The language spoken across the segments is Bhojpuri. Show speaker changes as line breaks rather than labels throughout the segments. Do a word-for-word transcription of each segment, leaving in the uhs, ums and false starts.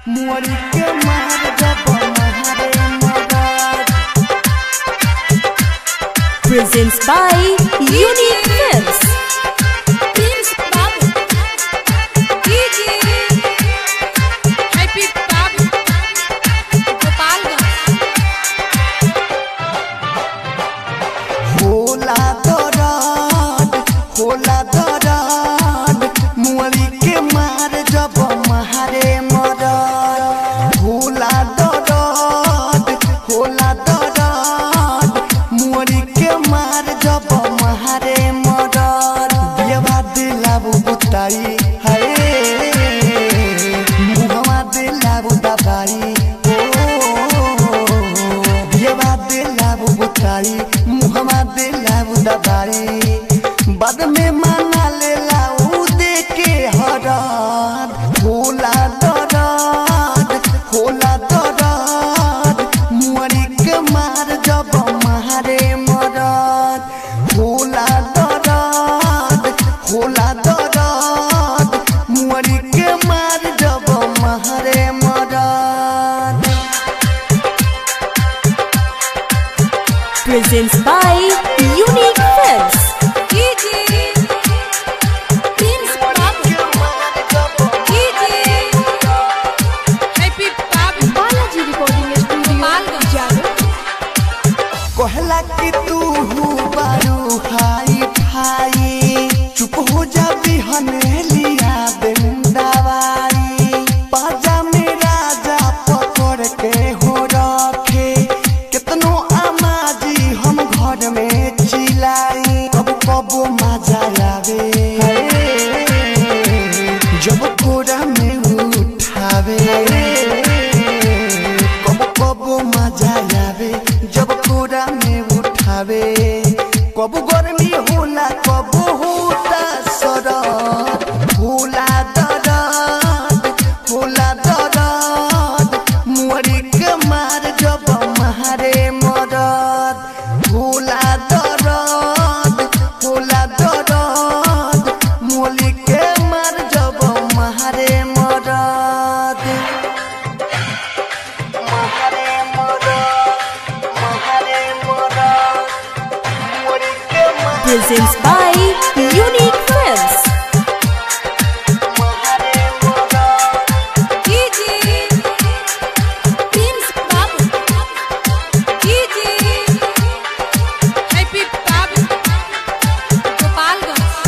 मुअरी के मार जब महारे मदद।
Presents by Unique Films.
Prince Babu, D J Happy Babu, Gopalganj.
होला दरद होला दरद मुअरी के मार जब महारे मदद। होला दरद होला दरद मुअरी के मार जब महारे मदद। दियवा दिलाबू बुताई हाय मुहवा दिलाबू दबाई ओ दियवा दिलाबू बुताई मुहवा दिलाबू दबाई। बाद में माना ले लाऊ दे के हरद। होला दरद होला दरद मुअरी के मार जब महारे मदद। होला दरद होला दरद मुअरी के मार जब महारे मदद।
Presents by Unique Films.
D J Prince Babu, D J Happy Babu,
Balaji Recording Studio,
Gopalganj.
कहला कि तू बारू हाई फाई चुप हो जा बिहने लिया दवाई। पाजा में राजा पकड़ के हो रखे कितनो आमाजी हम घर में चिलाई। कब कब मजा आवे जब कोरा में उठावे। कब कब मजा आवे जब कोरा में उठावे। कब गर्मी होला कब होता सरद। होला दरद होला दरद मुअरी के मार जब महारे मदद। होला दरद होला दरद मुअरी के मार जब महारे मदद। महारे मदद महारे मदद मुअरी के मार
Presents by Unique Films.
महारे मदद।
D J Prince Babu, D J Happy Babu, Gopalganj.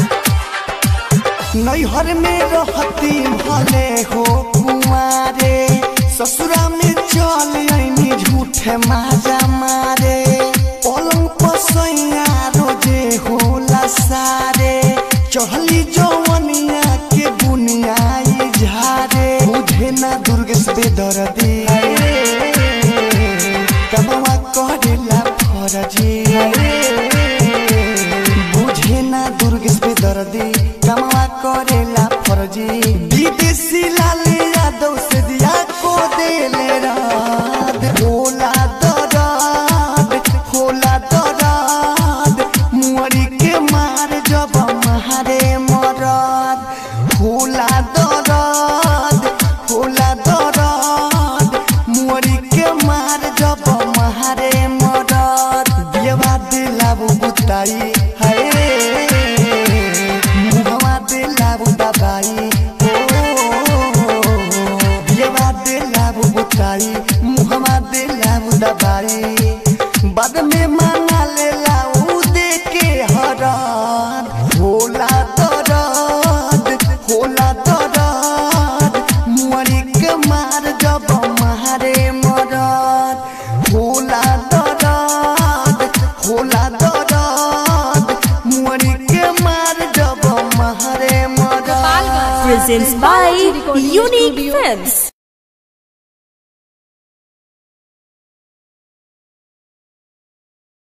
नैहर में रहती भले हो कुमारे ससुरा में चल आईनी झूठे माजा मारे। पलंग पसैया रोजे होला सारे चढ़ली जवनिया के बुनियाई झारे। बुझे ना दुर्गेश बेदर्दी कमवा करेला फरजी। बुझे ना दुर्गेश बेदर्दी कमवा करेला फरजी। विदेशी लाल यादव से दिया को देले रात। होला दरद होला दरद मुअरी के मार जब महारे मदद। होला दरद होला दरद मुअरी के मार जब महारे मदद। दियवा दिलाबू बुताई हाय मुहवा दिलाबू दबाई ओ दियवा दिलाबू बुताई मुहवा दिलाबू दबाई। बाद में माना ले लाऊ दे के हरद। होला दरद होला दरद मुअरी के मार जब महारे मदद। होला दरद होला दरद मुअरी के मार जब महारे मदद।
Presents by Unique Films.